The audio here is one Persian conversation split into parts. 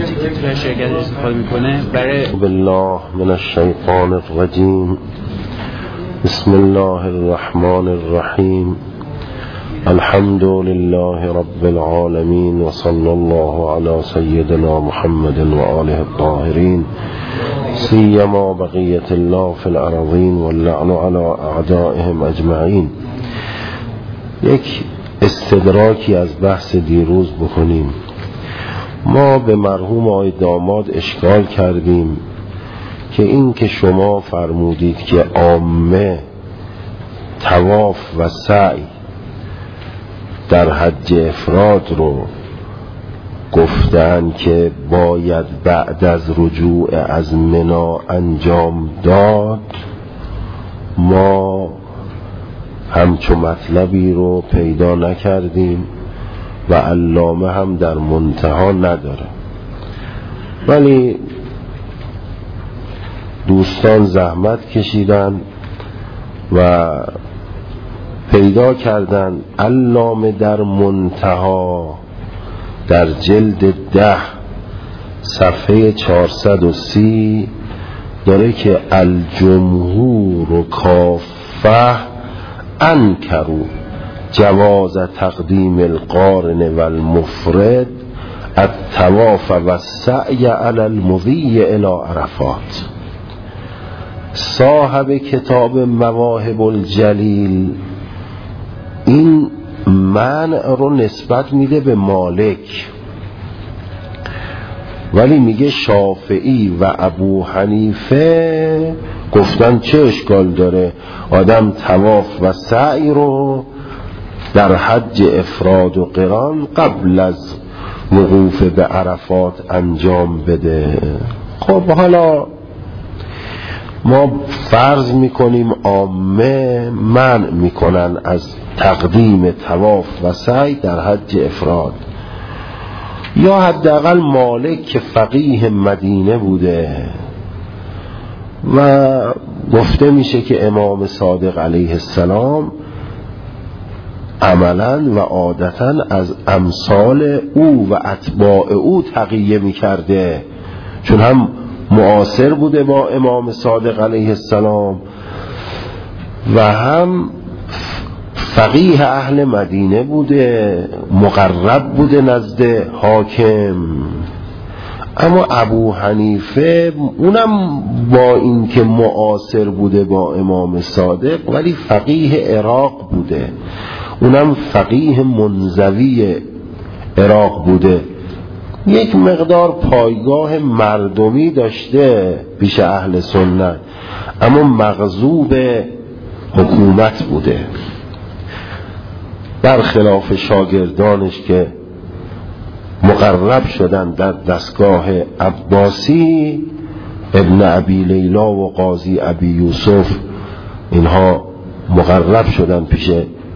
که توی شرکت استفاده میکنه برای بالله من الشیطان الرجیم. بسم الله الرحمن الرحیم. الحمد لله رب العالمین و صلی الله علی سیدنا محمد و آله الطاهرین سیما بقیت الله فی الارضین واللعن علی اعدائهم اجمعین. یک استدراکی از بحث دیروز بکنیم. ما به مرحوم آقای داماد اشکال کردیم که این که شما فرمودید که عامه طواف و سعی در حج افراد رو گفتن که باید بعد از رجوع از منی انجام داد، ما همچون مطلبی رو پیدا نکردیم و علامه هم در منتها نداره، ولی دوستان زحمت کشیدن و پیدا کردن. علامه در منتها در جلد 10 صفحه 430 داره که الجمهور و کافه انکروا جواز تقدیم القارن و المفرد الطواف و السعی علی المضی الی عرفات. صاحب کتاب مواهب الجلیل این منع رو نسبت میده به مالک، ولی میگه شافعی و ابو حنیفه گفتن چه اشکال داره آدم طواف و سعی رو در حج افراد و قران قبل از وقوف به عرفات انجام بده. خب حالا ما فرض میکنیم عامه منع میکنن از تقدیم طواف و سعی در حج افراد، یا حداقل مالک که فقیه مدینه بوده و گفته میشه که امام صادق علیه السلام عملا و عادتا از امثال او و اتباع او تقیه میکرده، چون هم معاصر بوده با امام صادق علیه السلام و هم فقیه اهل مدینه بوده، مقرب بوده نزد حاکم. اما ابو حنیفه اونم با این که معاصر بوده با امام صادق ولی فقیه عراق بوده، اونم فقیه منزوی عراق بوده، یک مقدار پایگاه مردمی داشته پیش اهل سنت، اما مغضوب حکومت بوده، برخلاف شاگردانش که مقرب شدن در دستگاه عباسی. ابن ابی لیلا و قاضی ابی یوسف اینها مقرب شدن پیش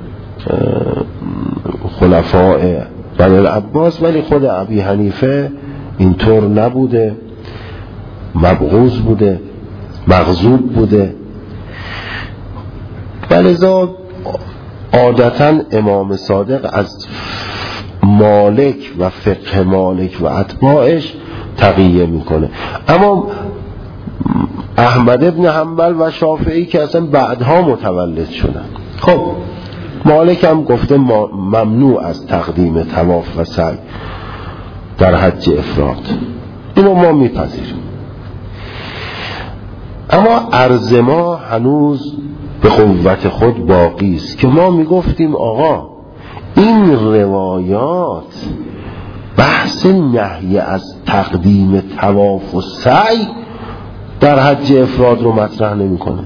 خلفاء بنی العباس، ولی خود ابی حنیفه اینطور نبوده، مبغوض بوده، مغضوب بوده. ولذا عادتا امام صادق از مالک و فقه مالک و اتباعش تقیه میکنه. اما احمد ابن حنبل و شافعی که اصلا بعدها متولد شدن، خب مالک هم گفته ممنوع از تقدیم طواف و سعی در حج افراد، اینو ما میپذیریم. اما عرض ما هنوز به قوت خود باقی است که ما میگفتیم آقا این روایات بحث نهی از تقدیم طواف و سعی در حج افراد رو مطرح نمیکنه.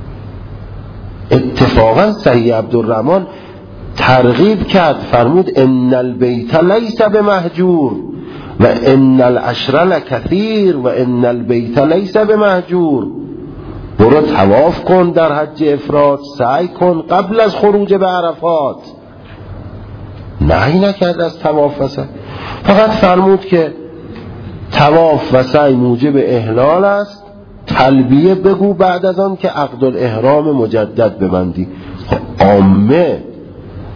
اتفاقا صحیح عبدالرحمن ترغیب کرد، فرمود ان البیت لیس بمهجور و ان العشر لکثیر و ان البیت لیس بمهجور. برو طواف کن در حج افراد، سعی کن قبل از خروج به عرفات. نهی نکرد از طواف و سعی، فقط فرمود که طواف و سعی موجب احلال است، تلبیه بگو بعد از آن که عقد الاحرام مجدد ببندی. خب عامه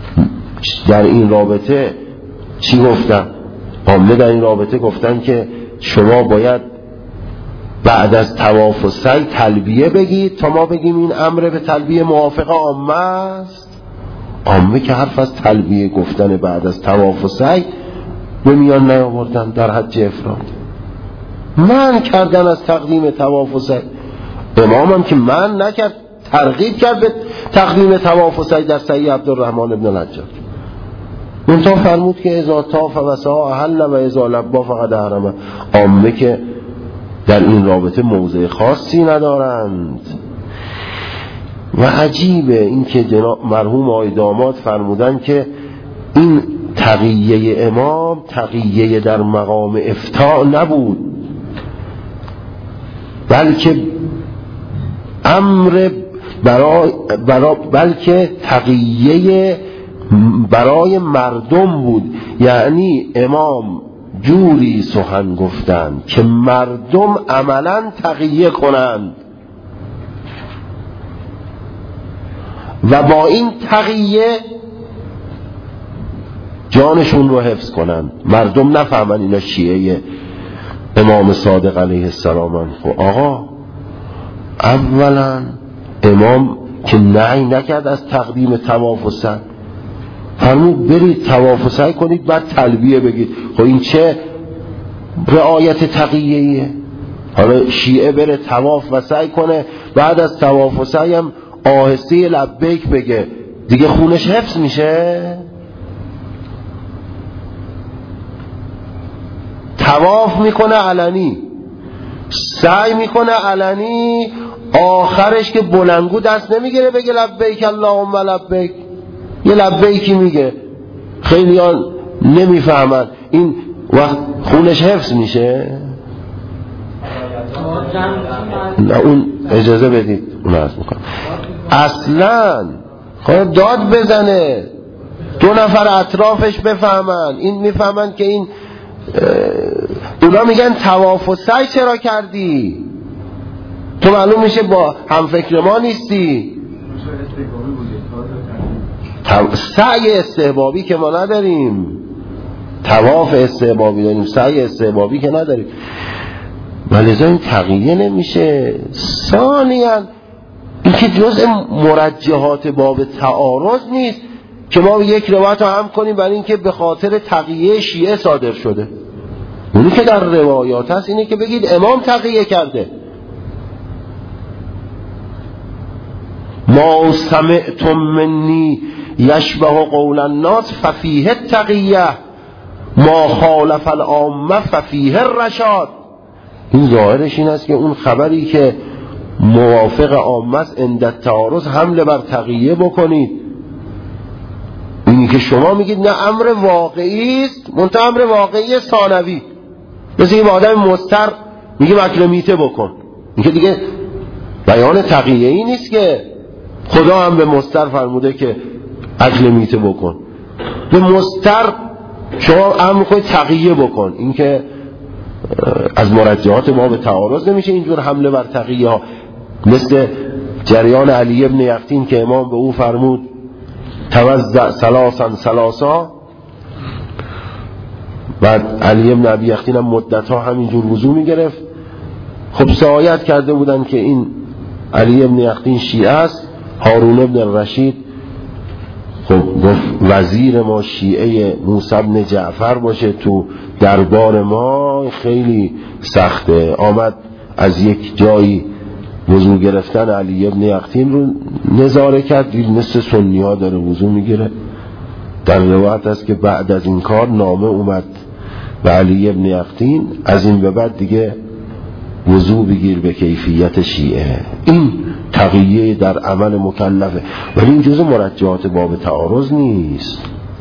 در این رابطه چی گفتن؟ عامه در این رابطه گفتن که شما باید بعد از طواف و سعی تلبیه بگید تا ما بگیم این امر به تلبیه موافق عامه است؟ عامه که حرف از تلبیه گفتن بعد از طواف و سعی به میان نیاوردن در حج افراد، من کردن از تقدیم طواف و سعی. امامم که من نکرد، ترغیب کرد به تقدیم طواف و سعی در سعی عبدالرحمن ابن الحجاج. منتها فرمود که اذا طاف و سعی احل و اذا لبا فقد احرم. عامه که در این رابطه موضع خاصی ندارند. و عجیبه این که جناب مرحوم آقای داماد فرمودن که این تقیه امام تقیه در مقام افتاء نبود، بلکه امر بلکه تقیه برای مردم بود. یعنی امام جوری سخن گفتند که مردم عملا تقیه کنند و با این تقیه جانشون رو حفظ کنند، مردم نفهمن اینا شیعه امام صادق علیه السلام. آقا اولا امام که نهی نکرد از تقدیم طواف و سعی، فرمود برید طواف و سعی کنید بعد تلبیه بگید. خب این چه رعایت تقیه ایه؟ حالا شیعه بره طواف و سعی کنه بعد از طواف و سعی هم آهسته لبیک بگه، دیگه خونش حفظ میشه؟ طواف میکنه علنی، سعی میکنه علنی، آخرش که بلنگو دست نمیگیره بگه لبیک اللهم لبیک، یه لبیکی میگه. خیلی ها نمیفهمن این وقت خونش حفظ میشه؟ نه اون اجازه بدید اون عرض میکنم اصلا خواهد داد بزنه، دو نفر اطرافش بفهمن، این میفهمن که این اونا میگن طواف و سعی چرا کردی؟ تو معلوم میشه با همفکر ما نیستی. سعی استحبابی که ما نداریم، طواف استحبابی داریم، سعی استحبابی که نداریم، ولذا این تقیه نمیشه. ثانیاً این که جزء مرجحات باب تعارض نیست که ما یک روایت رو هم کنیم برای اینکه به خاطر تقیه شیعه صادر شده. اونی که در روایات هست اینه که بگید امام تقیه کرده. ما سمعتم منی یشبه قول الناس ففیه التقیه ما خالف العامه ففیه الرشاد. این ظاهرش این است که اون خبری که موافق عامه است عند التعارض حمله بر تقیه بکنید. اینی که شما میگید نه امر واقعی است، منتها امر واقعی ثانوی، مثل این آدم مضطر میگه اکل میته بکن، این که دیگه بیان تقیه ای نیست که خدا هم به مضطر فرموده که اکل میته بکن. به مضطر شما امر کنید تقیه بکن، این که از مرجحات ما به تعارض نمیشه اینجور حمله بر تقیه ها. مثل جریان علی ابن یقطین که امام به او فرمود توزع ثلاثا، بعد علی ابن ابی یقطین هم مدت ها همینجور وضو میگرفت. خب سعایت کرده بودن که این علی ابن یقطین شیعه است. هارون ابن رشید خب گفت وزیر ما شیعه موسی ابن جعفر باشه تو دربار ما خیلی سخته. آمد از یک جایی وضو گرفتن علی ابن یقطین رو نظاره کرد، دید مثل سنی ها داره وضو میگیره. در روایت است که بعد از این کار نامه اومد به علی ابن یقطین از این به بعد دیگه وضو بگیر به کیفیت شیعه. این تقیه در عمل مکلفه، ولی این جزء مرجحات باب تعارض نیست.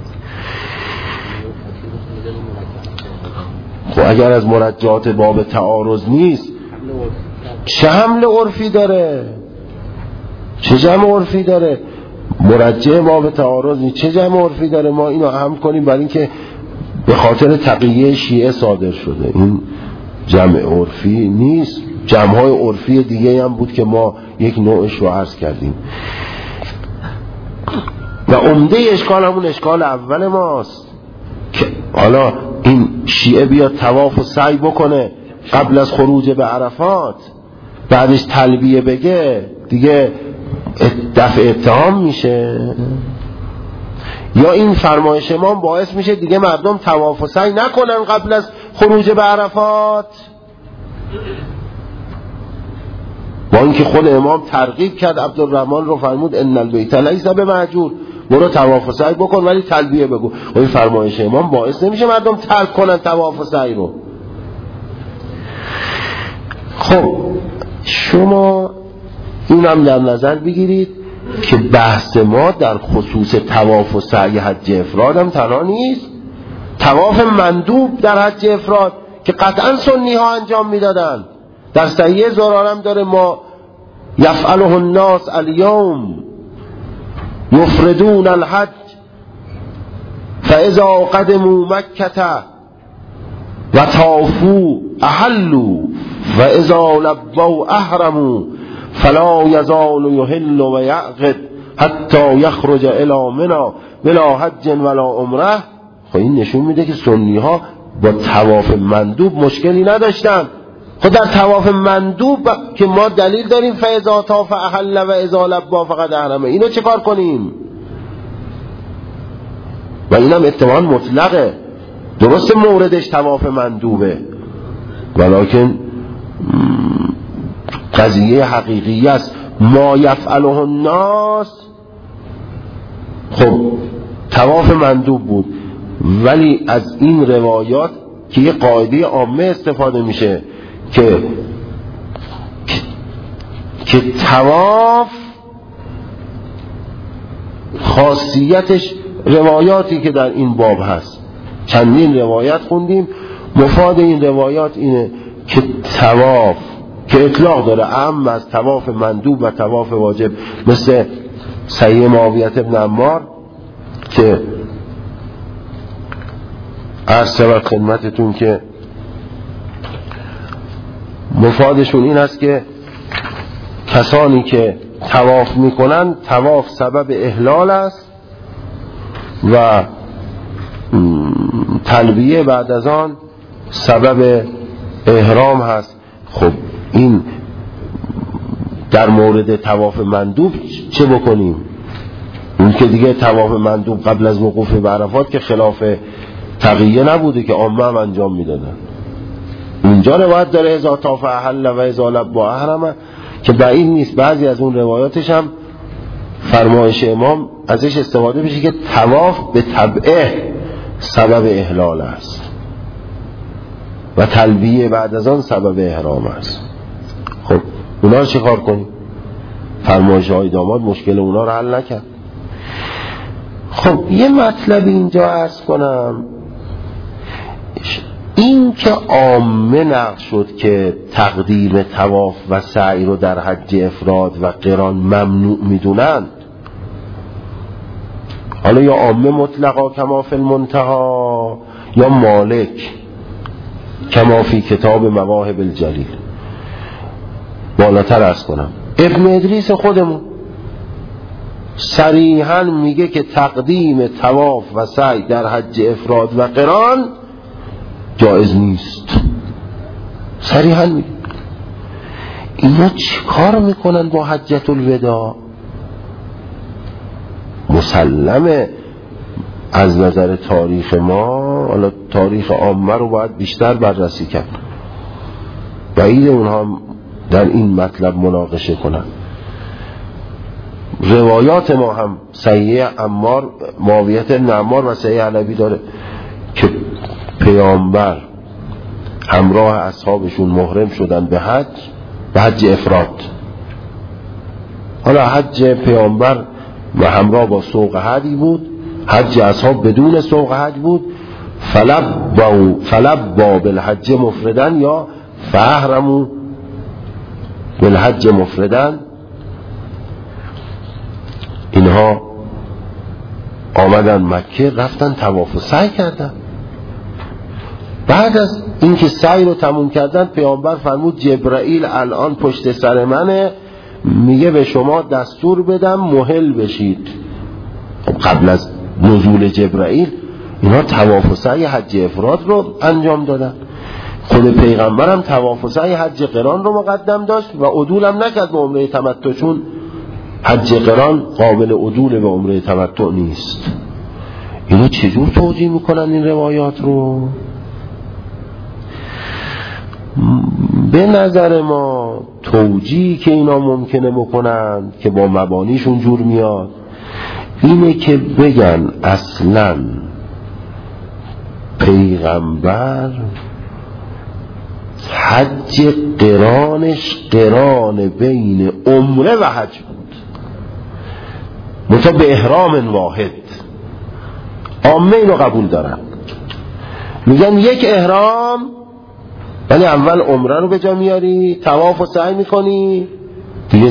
خب اگر از مرجحات باب تعارض نیست چه حمل عرفی داره؟ چه جمع عرفی داره؟ مرجح باب تعارض نیست، چه جمع عرفی داره؟ ما اینو اهم کنیم برای اینکه به خاطر تقیه شیعه صادر شده. این جمع عرفی نیست. جمع‌های عرفی دیگه هم بود که ما یک نوعش رو عرض کردیم. و عمده اشکال همون اشکال اول ماست که حالا این شیعه بیاد طواف و سعی بکنه قبل از خروج به عرفات، بعدش تلبیه بگه، دیگه دفع اتهام میشه؟ یا این فرمایش امام باعث میشه دیگه مردم طواف و سعی نکنن قبل از خروج به عرفات؟ با اینکه خود امام ترغیب کرد عبدالرحمن رو، فرمود ان البیت لیس بمهجور، برو طواف و سعی بکن ولی تلبیه بگو. این فرمایش امام باعث نمیشه مردم ترک کنن طواف و سعی رو؟ خب شما اینم در نظر بگیرید که بحث ما در خصوص طواف و سعی حج افراد هم تنها نیست. طواف مندوب در حج افراد که قطعا سنی ها انجام میدادن، در صحیح زرارم داره ما یفعله الناس الیوم یفردون الحج فاذا قدموا مکة و طافوا احلوا و اذا لبوا احرموا فلا یزال یحل و یعقد حتی یخرج الی منی بلا حج ولا عمره. خب این نشون میده که سنی ها با طواف مندوب مشکلی نداشتن. خب در طواف مندوب که ما دلیل داریم فاذا طاف احل و اذا لبا فقد احرمه، اینو چه کار کنیم؟ و اینم اتفاقا مطلقه، درست موردش طواف مندوبه، ولکن قضیه حقیقی است. ما یفعله الناس خب طواف مندوب بود، ولی از این روایات که یه قاعده عامه استفاده میشه که طواف خاصیتش، روایاتی که در این باب هست چندین روایت خوندیم، مفاد این روایات اینه که طواف که اطلاق داره عام از طواف مندوب و طواف واجب، مثل صحیح معاویه بن عمار که عرض شود خدمتتون که مفادشون این است که کسانی که طواف میکنن طواف سبب احلال است و تلبیه بعد از آن سبب احرام هست. خب این در مورد طواف مندوب چه بکنیم؟ اون که دیگه طواف مندوب قبل از وقوف به عرفات که خلاف تقیه نبوده که عامه هم انجام میدادن. اونجا روایت داره اذا طاف احل و اذا لبا احرمه که بعید نیست بعضی از اون روایاتش هم فرمایش امام ازش استفاده بشه که طواف به تبعه سبب احلال است و تلبیه بعد از آن سبب احرام است. خب اونا رو چه کار کنیم؟ فرمایش های داماد مشکل اونا رو حل نکرد. خب یه مطلب اینجا عرض کنم، این که عامه نقل شد که تقدیم طواف و سعی رو در حج افراد و قران ممنوع میدونند، حالا یا عامه مطلقا کما فی المنتهی یا مالک کما فی کتاب مواهب الجلیل. بالاتر عرض کنم ابن ادریس خودمون صریحاً میگه که تقدیم طواف و سعی در حج افراد و قران جایز نیست. صریحاً میگه. اینا چی کار میکنن با حجت الوداع؟ مسلمه از نظر تاریخ ما، حالا تاریخ عامه رو باید بیشتر بررسی کرد، بعید اونها در این مطلب مناقشه کنن. روایات ما هم صحیح عمار معاویه بن عمار و صحیح علوی داره که پیامبر همراه اصحابشون محرم شدن به حج افراد. حالا حج پیامبر و همراه با سوق هدی بود، حج اصحاب بدون سوق هدی بود. فلبوا بالحج مفردن یا فاحرموا بالحج مفردن. اینها آمدن مکه، رفتن طواف و سعی کردن. بعد از اینکه سعی رو تموم کردن پیامبر فرمود جبرائیل الان پشت سر منه، میگه به شما دستور بدم محل بشید. قبل از نزول جبرائیل اینا طواف و سعی حج افراد رو انجام دادن. خود پیغمبرم طواف و سعی حج قران رو مقدم داشت و عدولم نکرد به عمره تمتع، چون حج قران قابل عدول به عمره تمتع نیست. اینا چجور توجیه میکنن این روایات رو؟ به نظر ما توجیهی که اینا ممکنه بکنن که با مبانیشون جور میاد اینه که بگن اصلاً پیغمبر حج قرانش قران بین عمره و حج بود، منتها به احرام واحد. عامه اینو قبول دارن، میگن یک احرام یعنی اول عمره رو به جا میاری، طواف و سعی میکنی، دیگه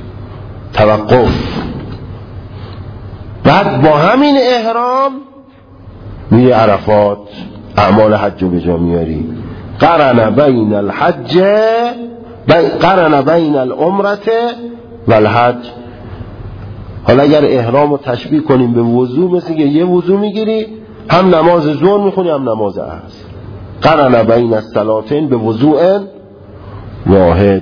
توقف، بعد با همین احرام میری عرفات اعمال حج رو به جا میاری. قرن بین الحج قرن بین العمرة والحج. حالا اگر احرام رو تشبیه کنیم به وضو، مثل که یه وضو میگیری هم نماز ظهر میخونی هم نماز عصر. قرن بین الصلاتین به وضوء واحد.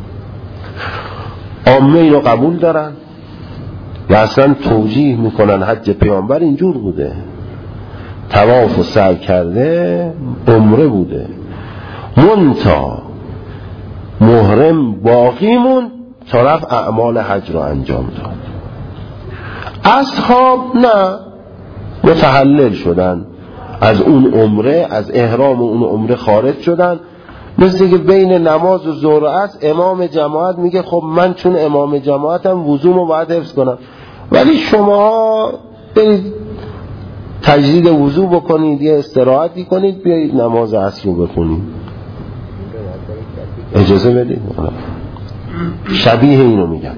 عامه اینو قبول دارن و اصلا توجیه میکنن حج پیامبر اینجور بوده، طواف و سعی کرده، عمره بوده، منتها محرم باقیمون طرف اعمال حج رو انجام داد. اصحاب نه، متحلل شدن از اون عمره، از احرام اون عمره خارج شدن. مثل که بین نماز و ظهر و عصر امام جماعت میگه خب من چون امام جماعتم وضومو باید حفظ کنم، ولی شما برید تجدید وضو بکنید، یه استراحتی کنید، بیایید نماز عصر رو بخونید. اجازه بدید. شبیه اینو میگن.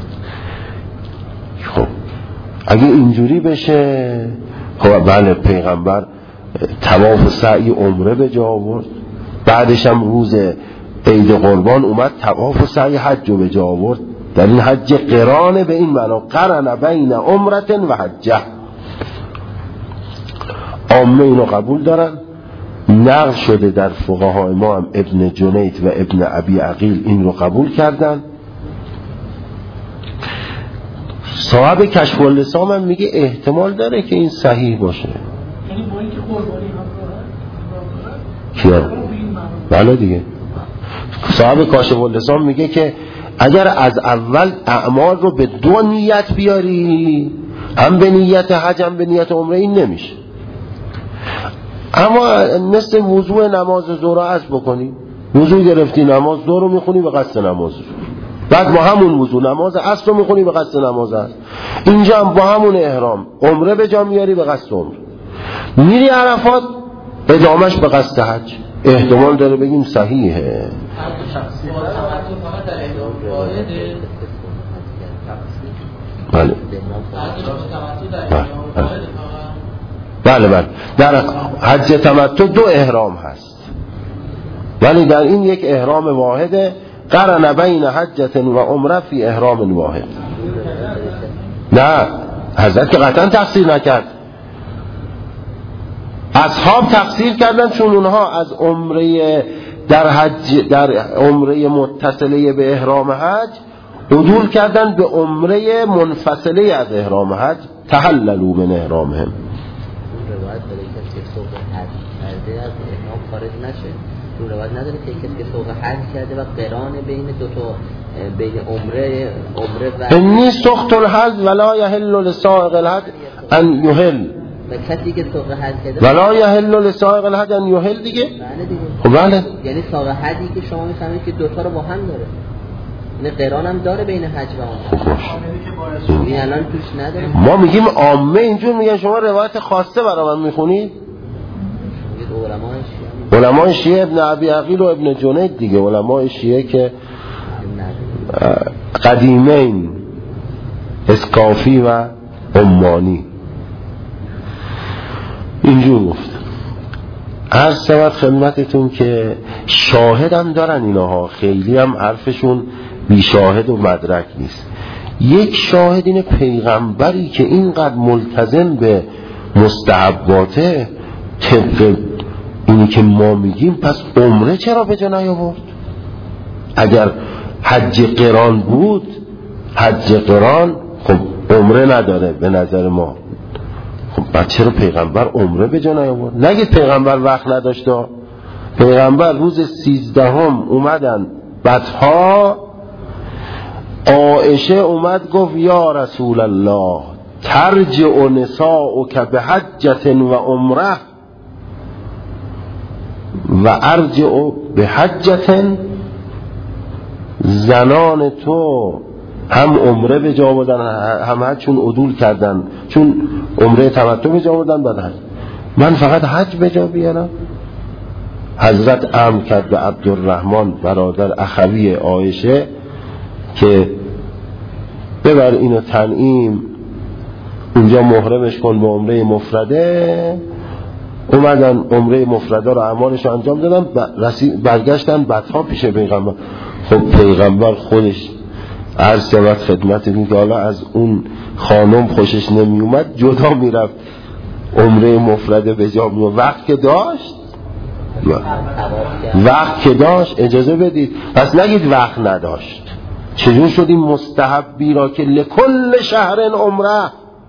خب اگه اینجوری بشه، خب بله پیغمبر طواف و سعی عمره به جا آورد، بعدش هم روز عید قربان اومد طواف و سعی حج رو به جا آورد. در این حج قرانه، به این معنا قرن بین عمرة و حجه. عامه اینو قبول دارن. نقل شده در فقهای ما هم ابن جنید و ابن ابی عقیل این رو قبول کردن. صاحب کشف اللسان هم میگه احتمال داره که این صحیح باشه. یعنی با اینکه قربانی هم کیا؟ بله دیگه. صاحب کاشف اللسان میگه که اگر از اول اعمال رو به دو نیت بیاری، هم به نیت حج هم به نیت عمره، این نمیشه. اما مثل وضوء نماز ظهر عصر بکنی، وضوء گرفتی نماز ظهر رو میخونی به قصد نماز ظهر، بعد با همون وضوء نماز عصر رو میخونی به قصد نماز عصر، اینجا هم با همون احرام عمره به جا میاری به قصد عمره، میری عرفات ادامش به قصد حج. احتمال داره بگیم صحیحه. بله بله بله. در حج تمتع دو احرام هست، ولی در این یک احرام واحده. قرن بین حجة و عمره فی احرام واحد. نه حضرت که قطعا تقصیر نکرد، اصحاب تقصیر کردن، چون اونها از عمره در حج، در عمره متصله به احرام حج عدول کردن به عمره منفصله از احرام حج، تحللوا من احرامهم. روایت داره کسی که سوق حج کرده از احرام خارج نشه. اون روایت نداره که کسی که سوق حج کرده و قران بین دو تا، بین عمره و انی سخت الحج ولا یحل لسائق الحج ان یحل، و کسی که سوق حج کرده ولا یحل لسائق الحج ان یحل دیگه. بله دیگه. خب بله، یعنی سوق حجی که شما میفهمید که دو تا رو با هم داره، یعنی قران هم داره بین حج و عمره. این الان توش نداره. ما میگیم عامه اینجور میگن، شما روایت خاصه برای من میخونید. علمای شیعه ابن ابی عقیل و ابن جنید دیگه، علمای شیعه که قدیمین، اسکافی و عمانی، اینجور گفت. عرض شود خدمتتون که شاهدم دارن اینها، خیلی هم حرفشون بی شاهد و مدرک نیست. یک شاهد اینه پیغمبری که اینقدر ملتزم به مستحباته طبق اینی که ما میگیم، پس عمره چرا به جا نیاورد؟ اگر حج قران بود، حج قران خب عمره نداره به نظر ما، خب بعد چرا پیغمبر عمره به جا نیاورد؟ نگید پیغمبر وقت نداشته. پیغمبر روز 13 اومدن بطحا، عایشه اومد گفت یا رسول الله ترجع نساؤک بحجة و عمره و ارجع بحجة. زنان تو هم عمره به جا آوردن، هم چون عدول کردن، چون عمره تمتع به جا آوردن، بعد من فقط حج به جا بیارم. حضرت امر کرد به عبدالرحمن برادر اخوی عایشه که ببر اینو تنعیم، اونجا محرمش کن به عمره مفرده. اومدن عمره مفرده رو اعمالش رو انجام دادن، برگشتن بعدها پیش پیغمبر. خب پیغمبر خودش عرض شود خدمت این که حالا از اون خانم خوشش نمی اومد، جدا میرفت عمره مفرده به جا می آورد. وقت که داشت اجازه بدید، پس نگید وقت نداشت. چجور شد این مستحبی را که لکل شهر عمره،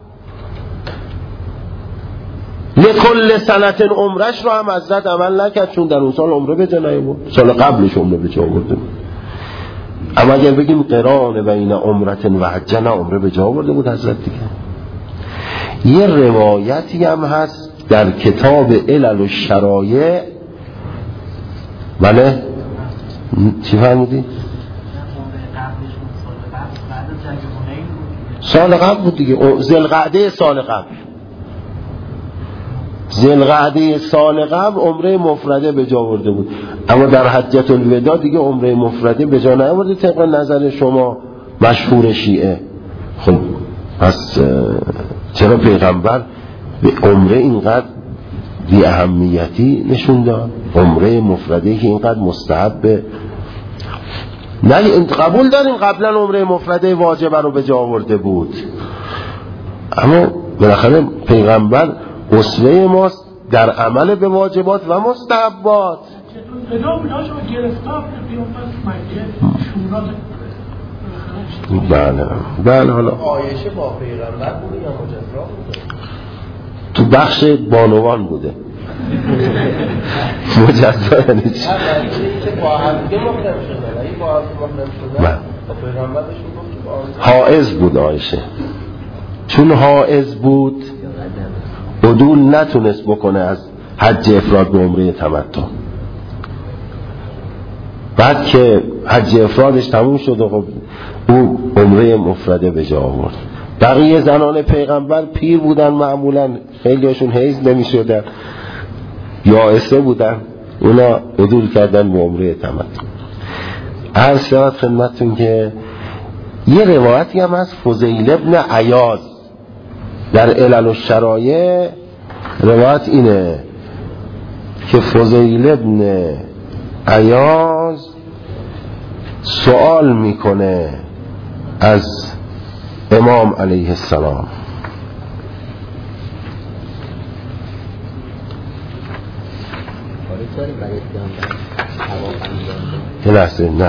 لکل سنت عمرش رو هم حضرت عمل نکرد، چون در اون سال عمره به جا نیاورد، سال قبلش عمره به جا آورده بود. اما اگر بگیم قران بین عمرت و حج، نه عمره به جا آورده بود حضرت دیگه. یه روایتی هم هست در کتاب علل و شرایع. بله چی فرمودی؟ سال قبل بود دیگه، ذوالقعده سال قبل. ذوالقعده سال قبل عمره مفرده به جا آورده بود، اما در حجة الوداع دیگه عمره مفرده به جا نیاورده طبق نظر شما مشهور شیعه. خب پس چرا پیغمبر به عمره اینقدر بی اهمیتی نشون داد؟ عمره مفرده که اینقدر مستحبه. نه قبول داریم قبلا عمره مفرده واجبه رو به جا آورده بود، اما بالاخره پیغمبر اسوه ماست در عمل به واجبات و مستحبات. بله حالا عایشه با پیغمبر بوده یا مجزا بوده؟ تو بخش بانوان بوده. مجزا یعنی چی؟ که با هم دیگه محرم شدن، اگه با هم محرم شدن با پیغمبرشون گفت که حائض بود عایشه، چون حائض بود عدول نتونست بکنه از حج افراد به عمره تمتع. بعد که حج افرادش تموم شد و خب او عمره مفرده به جا آورد. بقیه زنان پیغمبر پیر بودن، معمولا خیلی هاشون حیض نمی شدن، یائسه بودن، اونا عدول کردن به عمره تمتع. عرض شود خدمتتون که یه روایتی هم از فضیل ابن عیاض در علل و شرایع. روایت اینه که فضیل ابن عیاض سوال میکنه از امام علیه السلام. یه لحظه، نه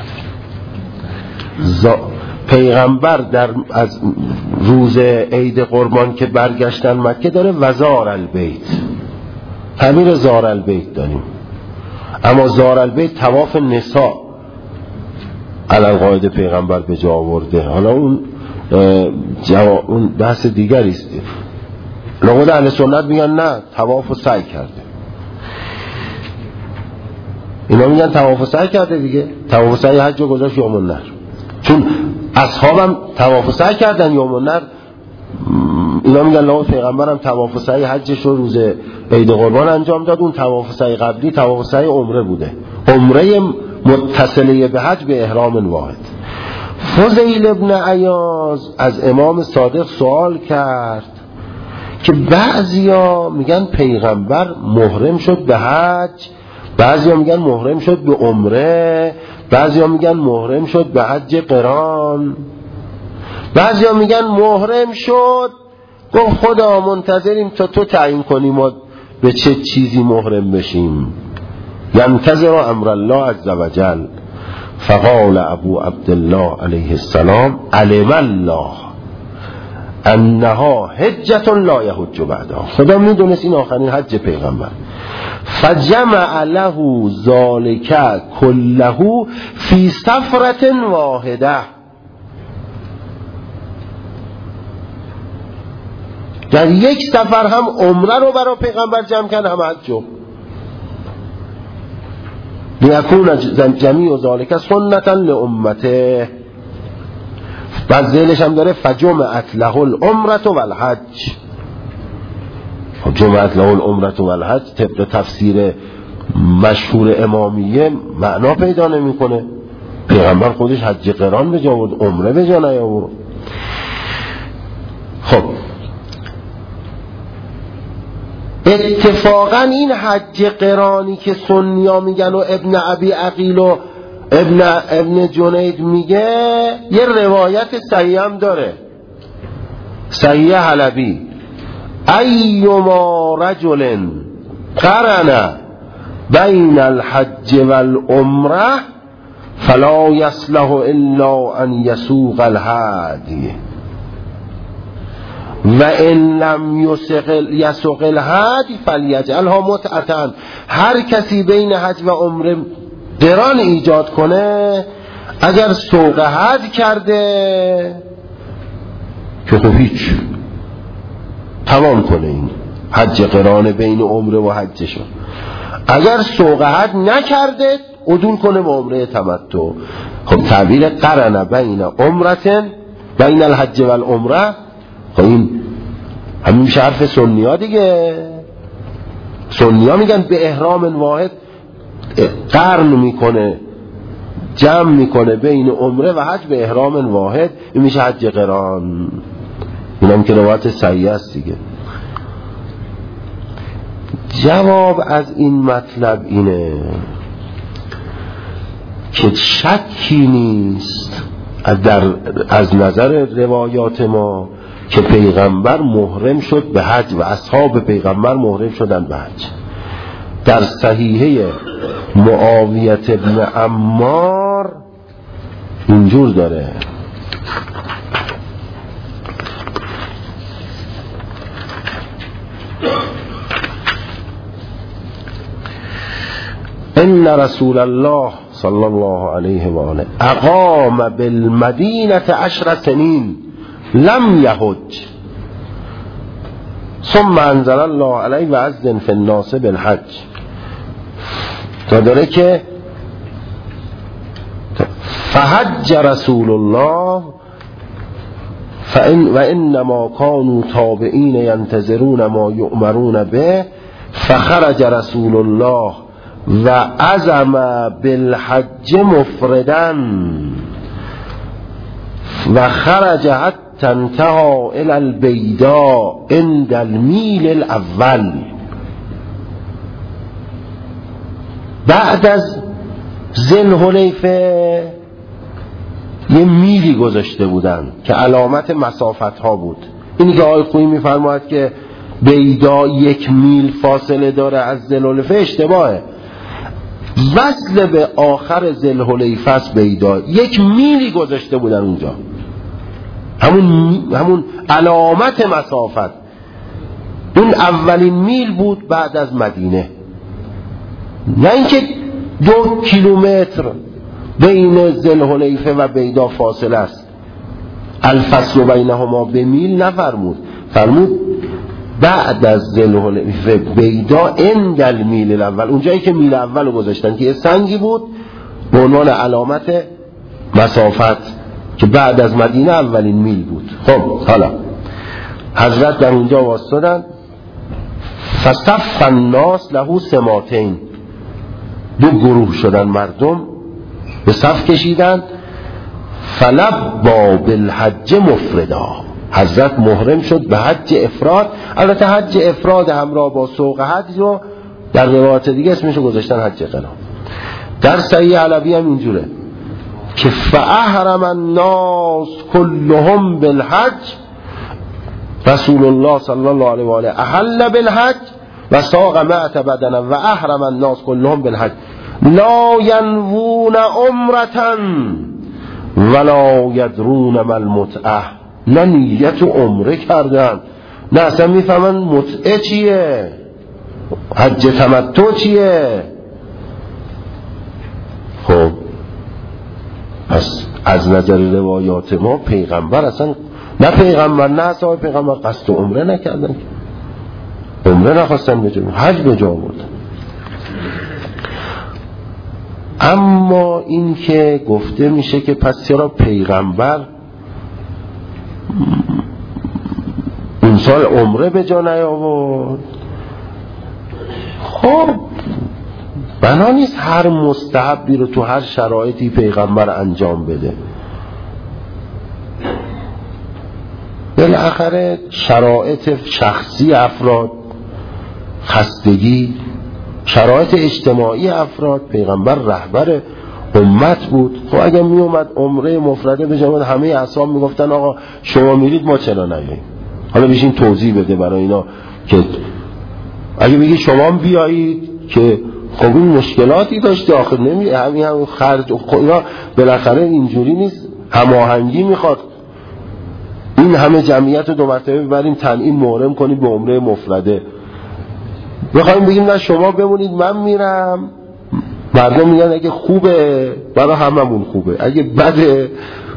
پیغمبر در از روز عید قربان که برگشتن مکه داره و زار البیت، تعبیر زار البیت داریم، اما زار البیت طواف نساء علی قاعده پیغمبر به جا آورده. حالا اون بحث دیگری است. لقد اهل سنت میگن نه، طواف و سعی کرده. اینا میگن طواف و سعی کرده دیگه، طواف و سعی حج و گذاشت یوم النحر، چون اصحابم طواف و سعی کردن یوم النحر. اینا میگن لقد پیغمبرم طواف و سعی حجش رو روز عید قربان انجام داد، اون طواف و سعی قبلی طواف و سعی عمره بوده، عمره متصله به حج به احرام واحد. فضیل ابن عیاض از امام صادق سوال کرد که بعضیا میگن پیغمبر محرم شد به حج، بعضیا میگن محرم شد به عمره، بعضیا میگن محرم شد به حج قران، بعضیا میگن محرم شد گفت خدا منتظریم تا تو تعیین کنی ما به چه چیزی محرم بشیم. ینتظر امر الله عز وجل. فقال ابو عبدالله علیه السلام علم الله انها حجة لا یحج بعدها. خدا میدونست این آخرین حج پیغمبر. فجمع له ذلك كله فی سفرة واحده. در یک سفر هم عمره رو برای پیغمبر جمع کرد هم حج. لیکون جمیع ذلك سنتا لامته. بعد ذیلش هم داره فجمعت له العمره والحج. جمعت له العمره والحج طبق تفسیر مشهور امامیه معنا پیدا نمیکنه. پیغمبر خودش حج قران به جا آورد، عمره به جا نیاورد. خب اتفاقا این حج قرانی که سنیا میگن و ابن ابی عقیل و ابن جنید میگه یه روایت صحیح هم داره، صحیح حلبی: ایما رجل قرن بین الحج والعمره فلا یصلح الا ان یسوق الهدی و ان لم یسوق الهدی فلیجعلها متعة. هر کسی بین حج و عمره قران ایجاد کنه، اگر سوق هدی کرده که خب هیچ تمام کنه این حج قران بین عمره و حجشو. اگر سوق هد نکرده عدول کنه به عمره تمتع. خب تعبیر قرن بین عمرتن بین الحج و العمره، خب این همین میشه حرف سنیا دیگه. سنیا میگن به احرام واحد قرن میکنه، جمع میکنه بین عمره و حج به احرام واحد، این میشه حج قران. اینم که روایت صحیح است دیگه. جواب از این مطلب اینه که شکی نیست از نظر روایات ما که پیغمبر محرم شد به حج و اصحاب پیغمبر محرم شدن به حج. در صحیحه معاویه ابن عمار اینجور داره: ان رسول الله صلی الله علیه و آله اقام بالمدینه 10 سنین لم یحج ثم انزل الله علیه و اذن فی الناس بالحج. تا داره که فحج رسول الله و انما كانوا تابعین ینتظرون ما یؤمرون به فخرج رسول الله و عزم بالحج مفردا و خرج حتی انتهى الى البیضاء عند المیل الاول. بعد از ذوالحلیفه یه میلی گذاشته بودن که علامت مسافت ها بود. اینی که آقای خویی میفرماید که بیضاء 1 میل فاصله داره از ذوالحلیفه اشتباهه. وصل به آخر ذوالحلیفه است بیضاء، 1 میلی گذاشته بودن اونجا، همون علامت مسافت. اون اولین میل بود بعد از مدینه، نه اینکه 2 کیلومتر بین ذوالحلیفه و بیضاء فاصله است. الفصل بینهما به میل نفرمود، فرمود بعد از ذوالحلیفه بیضاء عند المیل الاول، اونجایی که میل اول رو گذاشتن که یه سنگی بود به عنوان علامت مسافت که بعد از مدینه اولین میل بود. خب حالا حضرت در اونجا واسطادن، فصف الناس له سماتین، 2 گروه شدن مردم به صف کشیدن. فلبا بالحج مفردا، حضرت محرم شد به حج افراد. البته حج افراد همراه با سوق حج رو در روایت دیگه اسمشو گذاشتن حج قران. در صحیح علوی هم اینجوره که فاحرم الناس كلهم بالحج رسول الله صلی الله علیه و آله احل بالحج و ساق معت بدنا و احرم الناس كلهم بالحج لا ینوون عمرة ولا یدرون ما المتعه. نه نیت عمره کردن، نه اصلا میفهمن متعه چیه، حج تمتع چیه. خب پس از نظر روایات ما پیغمبر اصلا نه پیغمبر نه اصحاب پیغمبر قصد عمره نکردن، عمره نخواستن بجا، حج بجا آوردن. اما این که گفته میشه که پس چرا پیغمبر اون سال عمره به جا نیاورد؟ خب بنا نیست هر مستحبی رو تو هر شرایطی پیغمبر انجام بده. بالاخره شرایط شخصی افراد، خستگی، شرایط اجتماعی افراد، پیغمبر رهبر امت بود. خب اگه می اومد عمره مفرده به جامعه، همه اصحاب میگفتن آقا شما میرید ما چرا نیاییم؟ حالا بشین توضیح بده برای اینا که اگه بگی شما بیایید که خب این مشکلاتی داشته آخر همین خرج اینا بالاخره اینجوری نیست، هماهنگی میخواد. این همه جمعیت رو 2 مرتبه ببریم تنعیم محرم کنیم به عمره مفرده، بخوایم بگیم نه شما بمونید من میرم، مردم میگن اگه خوبه برای هممون خوبه، اگه بده.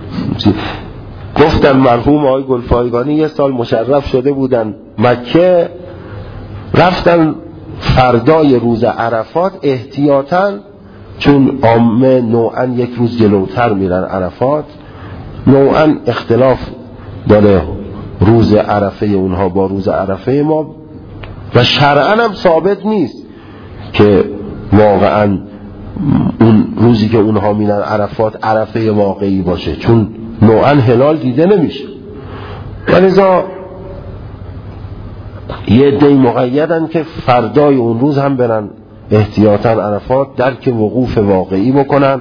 گفتن مرحوم آقای گلپایگانی یه سال مشرف شده بودن مکه، رفتن فردای روز عرفات احتیاطاً، چون عامه نوعاً یک روز جلوتر میرن عرفات، نوعاً اختلاف داره روز عرفه اونها با روز عرفه ما و شرعاً هم ثابت نیست که واقعاً اون روزی که اونها میرن عرفات عرفه واقعی باشه، چون نوعاً هلال دیده نمیشه. ولذا یه عده‌ای مقیدن که فردای اون روز هم برن احتیاطاً عرفات، درک وقوف واقعی بکنن،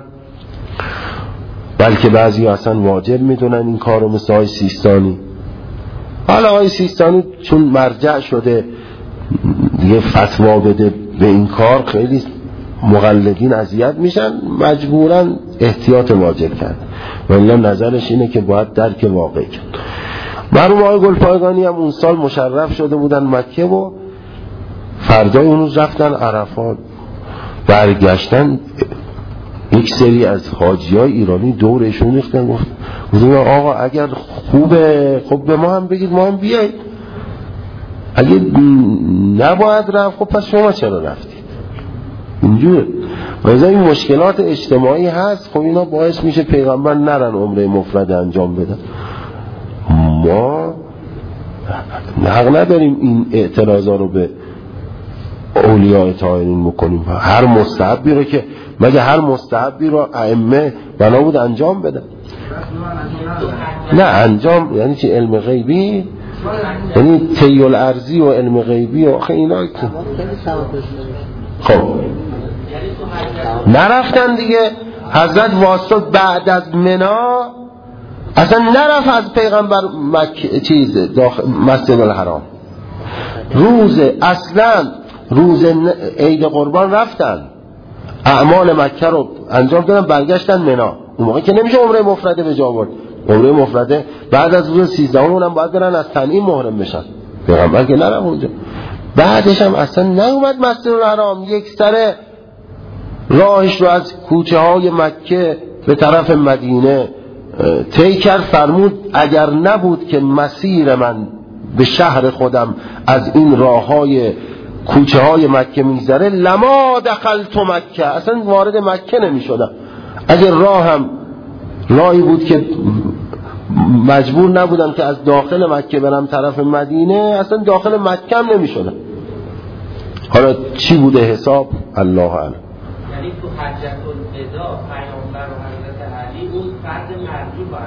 بلکه بعضی اصلا واجب میدونن این کارو، مثل آقای سیستانی. حالا آقای سیستانی چون مرجع شده دیگه فتوا بده به این کار، خیلی مقلدین اذیت میشن، مجبوراً احتیاط واجب کرد. ولی نظرش اینه که باید درک واقعی کرد. مرحوم آقای گلپایگانی هم اون سال مشرف شده بودن مکه و فردای اون روز رفتن عرفات. برگشتن یک سری از حاجیای ایرانی دورشون ریختن، گفتن آقا اگر خوبه خب به ما هم بگید ما هم بیایید، اگه نباید رفت خب پس شما چرا رفتید؟ اینجوره. و این مشکلات اجتماعی هست، خب اینا باعث میشه پیغمبر نرن عمره مفرد انجام بدن. ما حق نداریم این اعتراضا رو به اولیاء طاهرین بکنیم. هر مستحبی رو که مگه هر مستحبی رو ائمه بنا بود انجام بدن؟ نه انجام یعنی چی؟ علم غیبی، یعنی طی الارضی و علم غیبی و آخه اینا خب نرفتن دیگه. حضرت واسط بعد از منا اصلا نرفت از پیغمبر مسجد الحرام، روز اصلا روز عید قربان رفتن اعمال مکه رو انجام دادن، برگشتن منا. اون موقع که نمیشه عمره مفرده به جا آورد. عمره مفرده بعد از روز 13 اونم باید برن از تنعیم محرم بشن، پیغمبر که نرفت اونجا. بعدش هم اصلا نیومد مسجد الحرام، یک سر راهش رو از کوچه های مکه به طرف مدینه طی کرد. فرمود اگر نبود که مسیر من به شهر خودم از این راه های کوچه های مکه میگذره لما دخلت مکه، اصلا وارد مکه نمی شدم. اگر راهم راهی بود که مجبور نبودم که از داخل مکه برم طرف مدینه، اصلا داخل مکه هم نمی شدم. حالا چی بوده حساب الله اعلم. یعنی تو حجت الوداع پیامبر و حضرت علی اون فرض مرجو با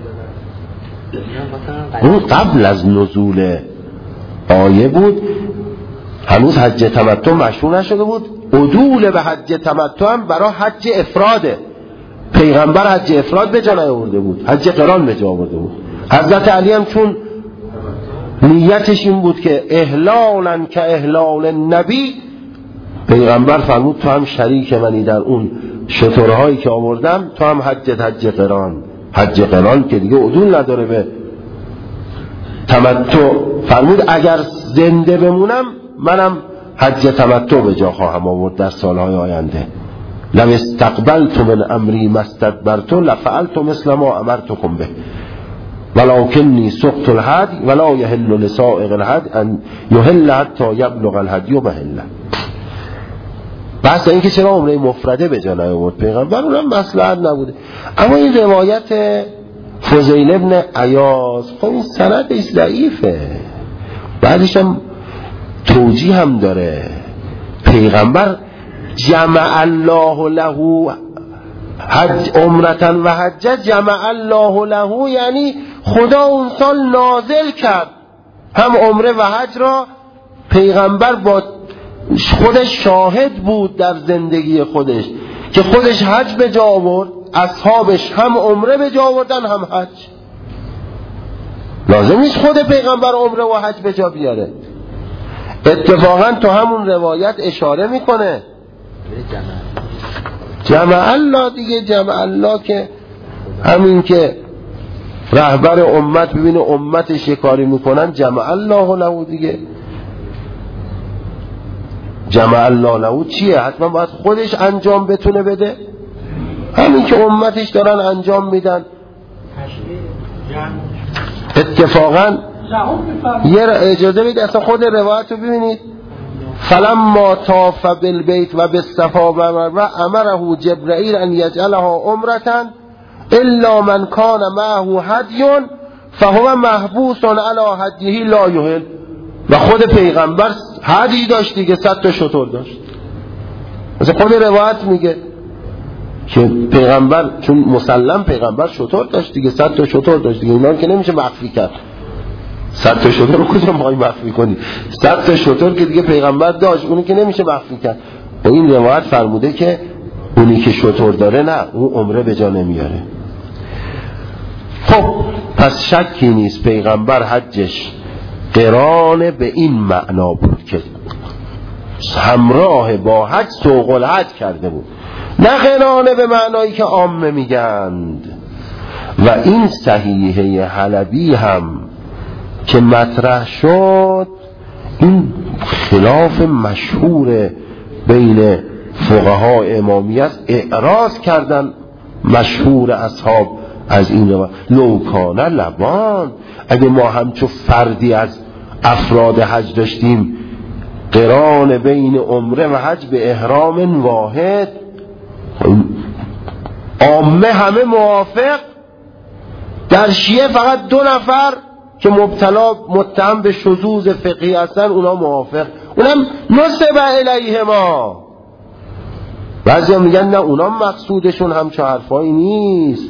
انجام دادن، اون قبل از نزول آیه بود، هنوز حج تمتع مشروع نشده بود. عدول به حج تمتع هم برای حج افراده. پیغمبر حج افراد به جا نیاورده بود، حج قران به جا آورده بود. حضرت علی هم چون نیتش این بود که احلالا که احلال نبی، پیغمبر فرمود تو هم شریک منی در اون شترهایی که آوردم، تو هم حج قران. حج قران که دیگه عدول نداره به تمتع. فرمود اگر زنده بمونم منم حج تمتع به جا خواهم آورد در سالهای آینده. لو استقبلت من امری ما استدبرت لفعلت مثل ما امرتكم به ولكني سقت الهدي ولا يحل لسائق الهدي ان يحل حتى يبلغ الهدي محله. بحث این که چرا عمره مفرده به جا نیاورد پیغمبر، اونم مصلحت نبوده. اما این روایت فضیل ابن عیاض خب این سندش ضعیفه، بعدش هم توجیه هم داره. پیغمبر جمع الله له حج عمرتن و حج، جمع الله له یعنی خدا اون سال نازل کرد هم عمره و حج را. پیغمبر با خودش شاهد بود در زندگی خودش که خودش حج به جا آورد، اصحابش هم عمره به جا آوردن هم حج. لازم نیست خود پیغمبر عمره و حج به جا بیاره. اتفاقا تو همون روایت اشاره میکنه جمع الله دیگه، جمع الله که همین که رهبر امت ببینه امتش یه کاری میکنن جمع الله له دیگه. جمع الله له چیه؟ حتما باید خودش انجام بتونه بده، همین که امتش دارن انجام میدن. اتفاقا یه اجازه بدید اصلا خود روایت رو ببینید. فلما طاف بالبیت و بالصفا و امره جبرائیل ان یجعلها عمرة الا من کان معه هدی فهو محبوس علی هدیه لا یحل. و خود پیغمبر هدی داشت دیگه، 100 تا شتر داشت. مثلا خود روایت میگه که پیغمبر چون مسلم پیغمبر شتر داشت دیگه، 100 تا شتر داشت دیگه، اینا که نمیشه مخفی کرد. 100 تا شتر رو کجا میخوای مخفی کنی؟ 100 تا شتر که دیگه پیغمبر داشت، اونی که نمیشه مخفی کرد. و این روایت فرموده که اونی که شتر داره نه، اون عمره به جا نمیاره. خب پس شکی نیست پیغمبر حجش قران به این معنا بود که همراه با حج سوق الحج کرده بود، نه قرانه به معنایی که عامه میگند. و این صحیحه حلبی هم که مطرح شد، این خلاف مشهور بین فقهای امامی است. اعراض کردن مشهور اصحاب از این روایت. لوکانه لبان، اگه ما همچو فردی از افراد حج داشتیم قران بین عمره و حج به احرام واحد، عامه همه موافق، در شیعه فقط 2 نفر که متهم به شذوذ فقهی هستن اونا موافق، اونم نسب الیه ما. بعضی هم میگن نه اونا مقصودشون همچه حرفایی نیست.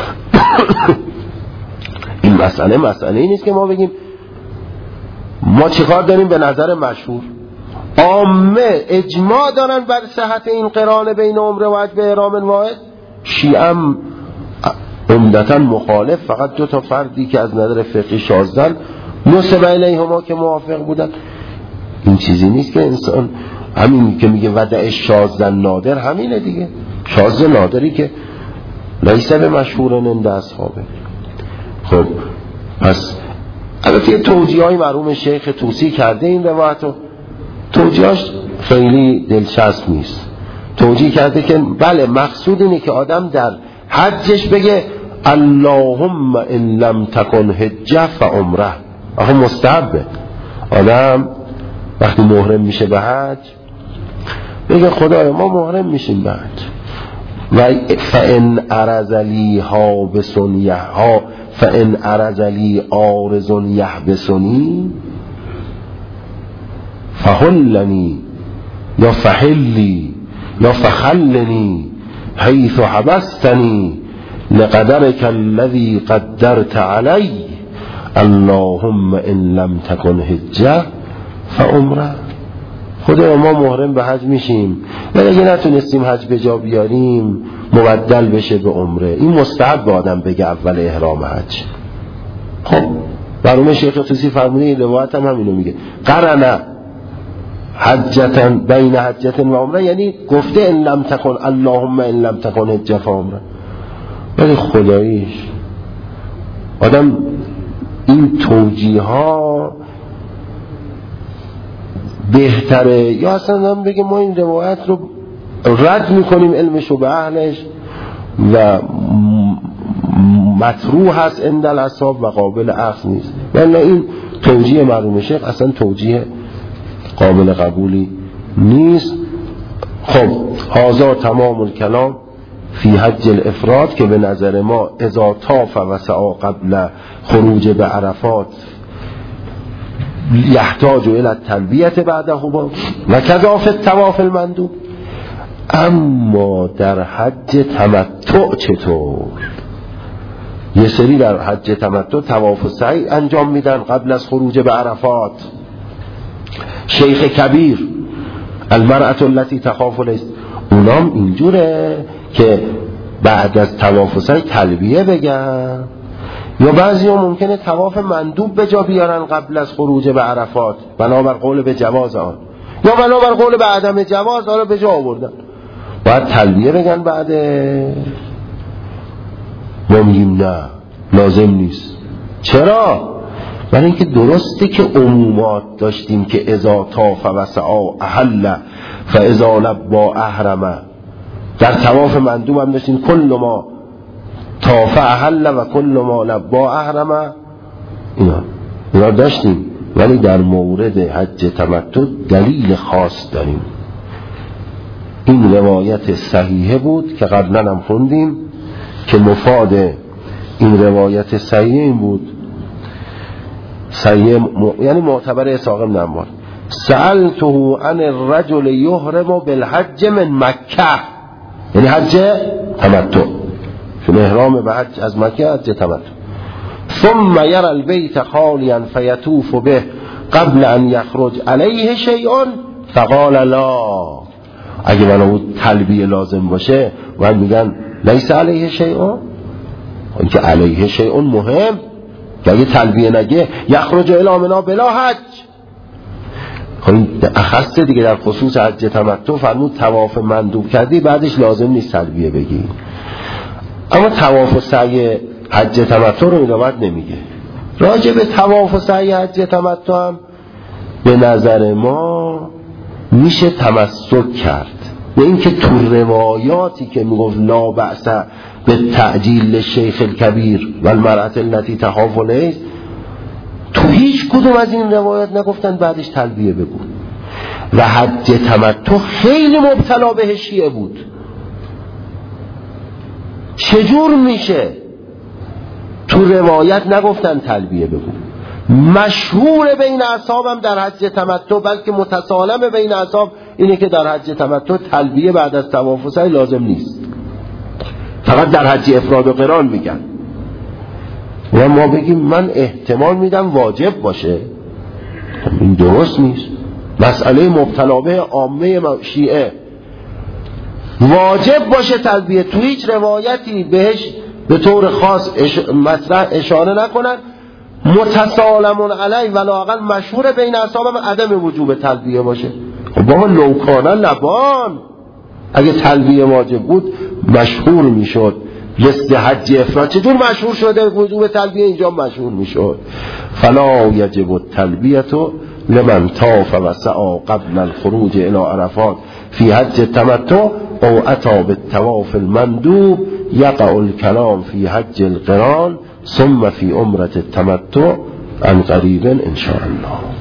این مسئله نیست که ما بگیم ما چیکار داریم به نظر مشهور. عامه اجماع دارن بر صحت این قران بین عمره و حج به احرام واحد. شیعه هم عمدتاً مخالف، فقط 2 تا فردی که از نظر فقهی شاذن نسب الیهما که موافق بودن. این چیزی نیست که انسان همین که میگه ودع شاذن نادر همینه دیگه، شاذ نادری که لیس به مشهورن عند اصحابه. خب پس البته توجیه‌های مرحوم شیخ طوسی کرده این روایتو، توجیهاش خیلی دلچسب نیست. توجیه کرده که بله مقصود اینه که آدم در حجش بگه اللهم ان لم تکن حجه فعمره. آخه مستحبه آدم وقتی محرم میشه به حج بگه خدایا ما محرم میشیم به حج و فان عرض لی حابس یحا فان عرض لی عارض یحبسنی فحلنی یا فحلی یا فخلنی حیث حبستنی لقدرك الذي قدرت علی اللهم ان لم تکن حجه فعمره. خدا ما محرم به حج میشیم ولی اگه نتونستیم حج به جا بیاریم مبدل بشه به عمره. این مستحب به آدم بگه اول احرام حج. خب مرحوم شیخ توسی فرموده این روایت هم همینو میگه، قرن حجتن بین حجتن و عمره، یعنی گفته ان لم تکن اللهم ان لم تکن حجه فعمره، ولی خداییش آدم این توجیه ها بهتره یا اصلا هم بگه ما این روایت رو رد میکنیم علمش رو به اهلش و مطروح هست عند الاصحاب و قابل اخذ نیست، ولی این توجیه مرحوم شیخ اصلا توجیه قابل قبولی نیست. خب هذا تمام الکلام فی حج الافراد که به نظر ما اذا طاف و سعی قبل خروج به عرفات یحتاج الى التلبیه بعده و کذا فی الطواف المندوب. اما در حج تمتع چطور؟ یه سری در حج تمتع طواف و سعی انجام میدن قبل از خروج به عرفات. شیخ کبیر المرأة التي تخاف لیس، اونام اینجوره که بعد از طواف و سعی تلبیه بگن، یا بعضی ها ممکنه طواف مندوب به جا بیارن قبل از خروج به عرفات بنابر قول به جواز آن، یا بنابر قول به عدم جواز آن به جا آوردن، باید تلبیه بگن بعد. ما میگیم نه لازم نیست. چرا؟ برای اینکه درسته که عمومات داشتیم که اذا طاف و سعی احل فاذا لبا احرم، در طواف مندوب هم داشتیم کل ما طاف احل و کل ما لبا احرم، اینا داشتیم. ولی در مورد حج تمتع دلیل خاص داریم. این روایت صحیحه بود که قبلا هم خوندیم که مفاد این روایت صحیح این بود، صحیح یعنی معتبر اسحاق بن عمار، سألته عن الرجل یحرم بالحج من مکه، یعنی حج تمتع، چون احرام به حج از مکه حج تمتع، ثم یرى البیت خالیا فیطوف به قبل ان یخرج علیه شیء فقال لا. اگه منو تلبیه لازم باشه و میگن لیس علیه شیء، این که علیه شیء مهم، که اگه تلبیه نگه یخرج الی منی بلا حج. این اخص دیگه در خصوص حج تمتع فرمود طواف مندوب کردی بعدش لازم نیست تلبیه بگی. اما طواف و سعی حج تمتع رو این روایت نمیگه. راجع به طواف و سعی حج تمتع هم به نظر ما میشه تمسک کرد به اینکه تو روایاتی که میگفت لا بأس به تعجیل شیخ الکبیر و المرأة التي تخاف لیس، تو هیچ کدوم از این روایات نگفتن بعدش تلبیه بگو. و حج تمتع خیلی مبتلا به شیعه بود. چجور میشه تو روایت نگفتن تلبیه بگو؟ مشهور بین اصحاب هم در حج تمتع، بلکه متسالم بین اصحاب اینه که در حج تمتع تلبیه بعد از طواف و سعی لازم نیست، فقط در حج افراد و قران میگن. و ما بگیم من احتمال میدم واجب باشه، این درست نیست. مسئله مبتلا به عامه شیعه واجب باشه تلبیه، تو هیچ روایتی بهش به طور خاص مطرح اشاره نکنن. متسالم علی ولااقل مشهور بین اصحاب هم عدم وجوب تلبیه باشه. خب بابا لوکانه لبان، اگه تلبیه واجب بود مشهور میشد. مثل حج افراد چجور مشهور شده وجوب تلبیه اینجا مشهور میشد. فلا یجب التلبیه لمن طاف و سعی قبل الخروج الى عرفات فی حج تمتع او اتی بالطواف المندوب یقع الكلام فی حج القران ثم فی عمرة التمتع عن قریب ان شاء الله.